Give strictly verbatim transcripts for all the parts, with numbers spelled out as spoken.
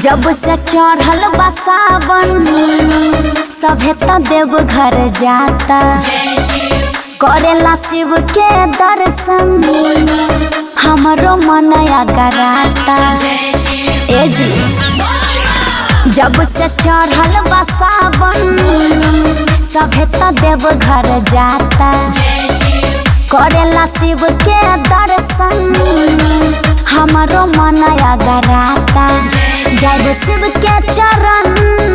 जब से चढ़ल बा सावन सभे त देव घर जाता, करेला शिव के दर्शन हमरो मन अगराता। ए जी जब से चढ़ल बा सावन सभे त देव घर जाता, करेला शिव के दर्शन हमरो मन अगराता। जब शिव के चरण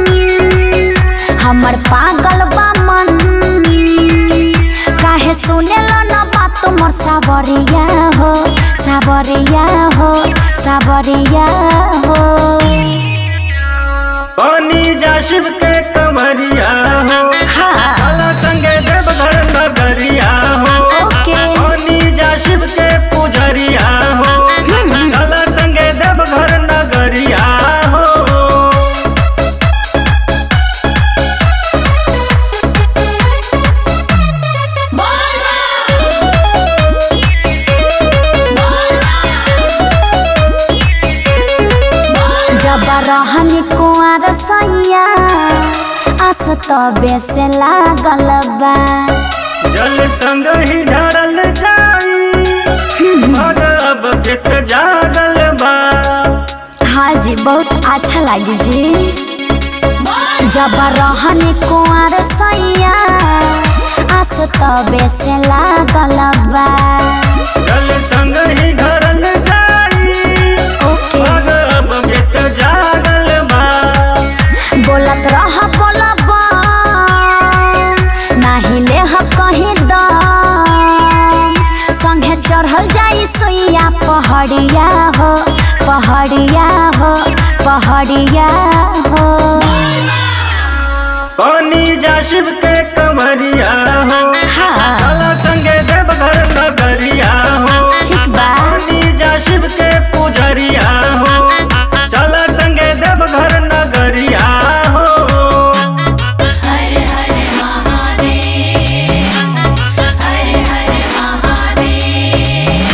हमर पागल बा मन, काहे सुनेला न बात मोर सावरिया हो, सावरिया हो, सावरिया हो। पानी जा शिव के कमरिया हो, हाँ चला संगे देव घर नगरिया हो। ओके पानी जा शिव के पुजरिया हो, चला संगे देव घर नगरिया हो। जब रहनी कुंवर सैया आस तबे से लागल बा, जल संग ही ढारल जाई मग अब पेट जागल बा। हाँ जी बहुत अच्छा लगी जी। जब रहनी कुंवर सैया आस तबे से लागल बा। जल संग ही ढारल जाई ओके मग अब पेट जागल बा। बोलत रह बोलबा नाही ले कहीं दम, संगे चढ़ल जाई सोइया पहाड़िया हो, पहाड़िया हो, पहाड़िया हो। पानी जा शिव के कमरिया हो, हाँ चला संगे देव घर नगरिया हो। ठीक बा पानी जा शिव के पुजरिया हो, चला संगे देव घर नगरिया हो। हर हर महादेव, हर हर महादेव।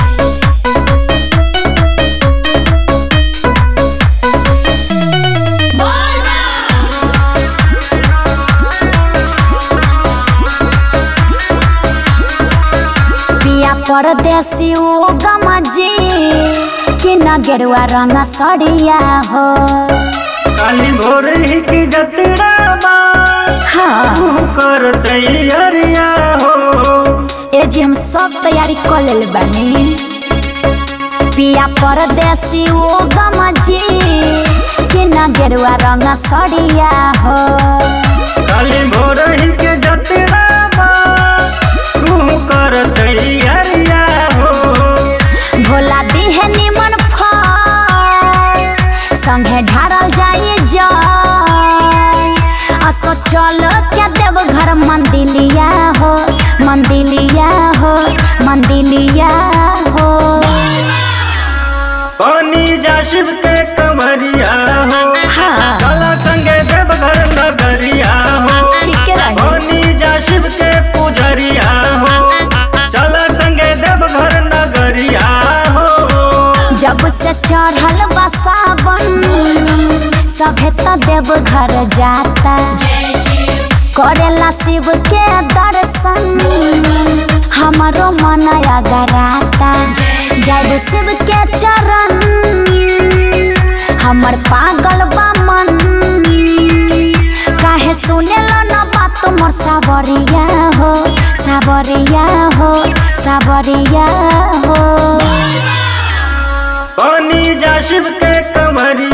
पिया परदेसी ओ गमजी कि न गेरुआ रंग सड़िया हो। काली भोर ही की जतरा बा, हाँ तू कर तैयारिया हो। ए जी हम सब तैयारी कर लेल बानी। पिया परदेसी ओ गमजी कि न गेरुआ रंग सड़िया हो। काली भोर ही के जतरा बा, तू कर तैयारिया हो। भोला दिहे निमन फल संगे ढारल जाई जल, असो चल के देव घर मंदिलिया हो, मंदिलिया हो, मंदिलिया हो। पानी जा शिव के कमरिया हो, हाँ चला संगे देव घर नगरिया हो। ठीक रही पानी जा शिव के पुजरिया हो, चला संगे देव घर नगरिया हो। जब से चढ़ल बा सावन सभे त देव घर जाता, करेला शिव के दर्शन हमरो मन अगराता। जब शिव के चरण हमर पागल बा मन, काहे सुनेला न बात मोर सावरिया हो, सावरिया हो, सावरिया हो। पानी जा शिव के कमरिया